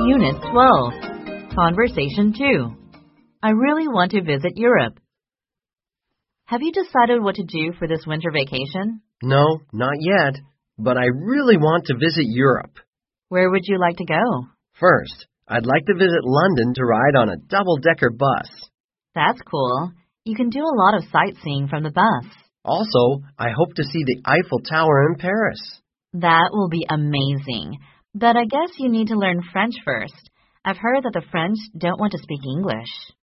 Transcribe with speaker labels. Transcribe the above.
Speaker 1: Unit 12. Conversation 2. I really want to visit Europe. Have you decided what to do for this winter vacation?
Speaker 2: No, not yet, but I really want to visit Europe.
Speaker 1: Where would you like to go?
Speaker 2: First, I'd like to visit London to ride on a double-decker bus.
Speaker 1: That's cool. You can do a lot of sightseeing from the bus.
Speaker 2: Also, I hope to see the Eiffel Tower in Paris.
Speaker 1: That will be amazing. But I guess you need to learn French first. I've heard that the French don't want to speak English.